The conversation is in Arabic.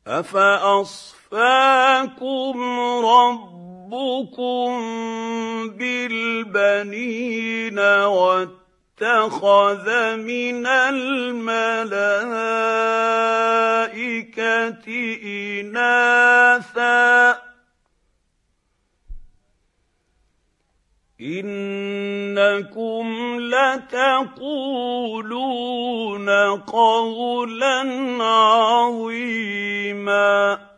أفأصفاكم ربكم بالبنين واتخذ من الملائكة إناثا إنكم لتقولون قولا عظيما